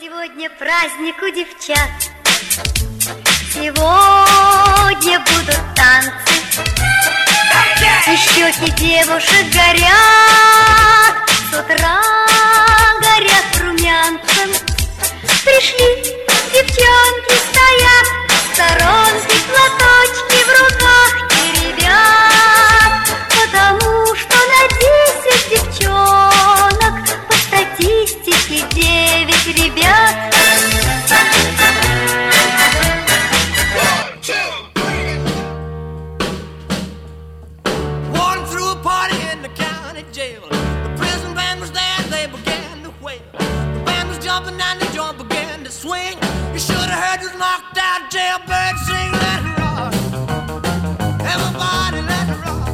Сегодня праздник у девчат, сегодня будут танцы, и щеки девушек горят, с утра горят румянцем. Пришли девчонки, стоят в сторонке, платочки в руках теребят, потому что на 10 девчонок по статистике 9 ребят. Walking through a party in the county jail. The prison band was there, they began to wail. The band was jumping and the joint began to swing. You should have heard this knocked out jailbird sing. Let it rock, everybody let it rock.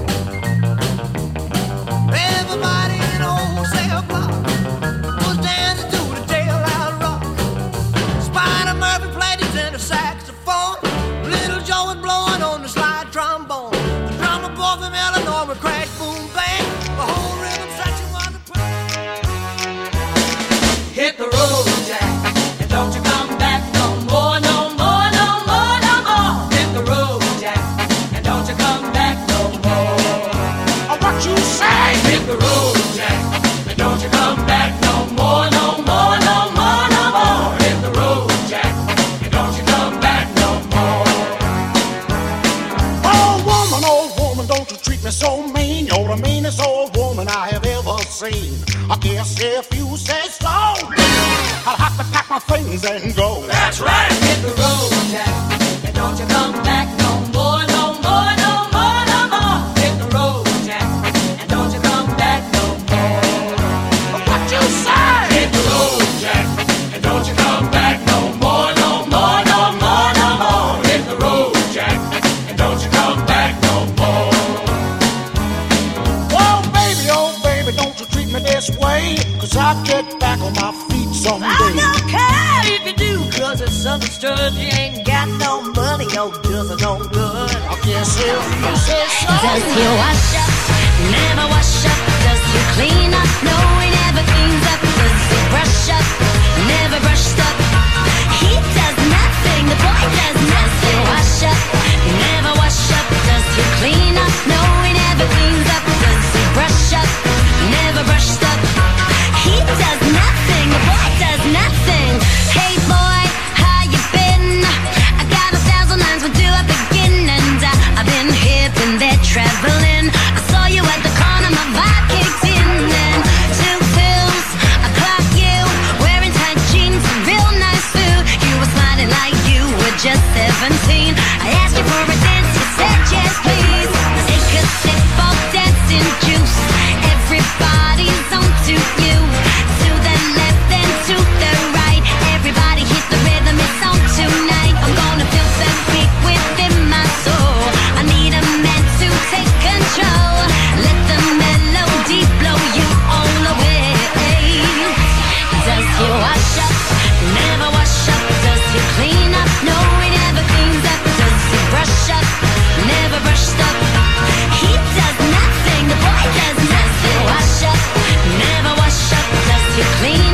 Everybody in the whole cell block was dancing to the jailhouse rock. Spider Murphy played his tenor saxophone. Little Joe was blowing on the slide trombone. The drummer boy from Illinois would crash, boom, bang. The whole rhythm section was a play. Hit the road, Jack, and don't you come back no more, no more, no more, no more. Hit the road, Jack, and don't you come back no more. What you say? Hit the road, Jack, and don't you come back no more, no more, no more, no more. Hit the road, Jack, and don't you come back no more. Oh woman, don't you treat me so mean. You're the meanest old woman I have ever seen. I guess if you say so, I'll have to pack my things and go. That's right. Hit the road, Jack, and don't you come back no more, no more, no more, no more. Hit the road, Jack, and don't you come back no more. What you say? Hit the road, Jack, and don't you come back no more, no more, no more, no more. Hit the road, Jack, and don't you come back no more. Oh baby, don't you treat me this way, 'cause I'll get back on my feet someday. I don't care if you do, 'cause it's understood you ain't got no money, your bills are no good. I guess if you say so. Does he wash up? Never wash up. Does he clean up? No, he never cleans up. Does he brush up? Never brushed up. He does nothing. The boy does nothing. Does he wash up? He never wash up. Does he clean up? No, he never cleans up. Does he brush up? Never brushed up. He does nothing. The boy does nothing. Hey boy, how you been? I got 1,000 lines. Where do I begin? And I've been here, been there, traveling. I saw you at the corner, my vibe kicked in. And 2 pills, I clocked you wearing tight jeans and real nice food. You were smiling like you were just 17. I asked you for a dance, you said yes please. Take a sip of dancing juice. Everybody's on to you. To the left and to the right. Everybody hit the rhythm, it's on tonight. I'm gonna feel that beat within my soul. I need a man to take control. Let the melody blow you all away. Does he wash up? Never wash up. Does he clean up? No, he never cleans up. Does he brush up? Never brushed up. He does nothing. The boy does nothing. Wash up? Never wash up. Does he clean